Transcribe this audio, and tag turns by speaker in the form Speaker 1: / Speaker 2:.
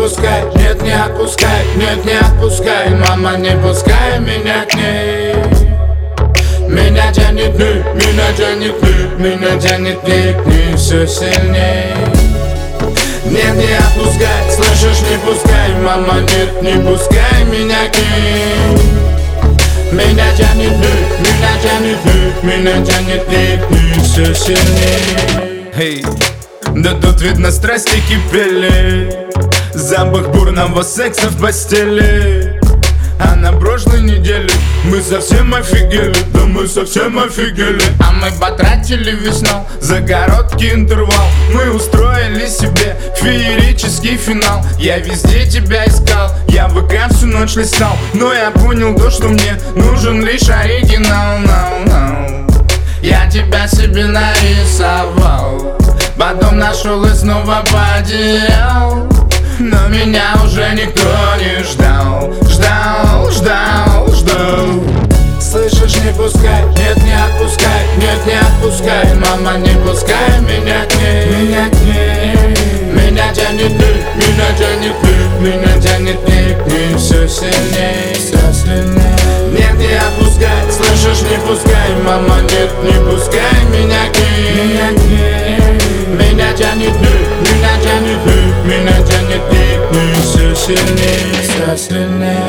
Speaker 1: пускай, нет, не отпускай, нет, не отпускай, мама, не пускай меня к ней. Меня тянет вниз, меня тянет вниз, меня тянет вниз все сильней. Нет, не отпускай, слышишь, не пускай, мама, нет, не пускай меня к ней. Меня тянет вниз, меня тянет вниз, меня тянет вниз все сильней.
Speaker 2: Эй, да тут видно страсти кипели, запах бурного секса в постели. А на прошлой неделе мы совсем офигели, да мы совсем офигели. А мы потратили весну за короткий интервал. Мы устроили себе феерический финал. Я везде тебя искал, я в ВК всю ночь листал, но я понял то, что мне нужен лишь оригинал. Я тебя себе нарисовал, потом нашел и снова потерял. Но меня уже никто не ждал.
Speaker 1: Слышишь, не пускай, нет, не отпускай, нет, не отпускай, мама, не пускай меня к ней. Меня тянет вниз, меня тянет вниз, меня тянет вниз все сильней, все сильней. Нет, не отпускай, слышишь, не пускай, мама, нет, не пускай меня к ней. Меня тянет вниз, меня тянет вниз, меня тянет вниз все сильней, все сильней.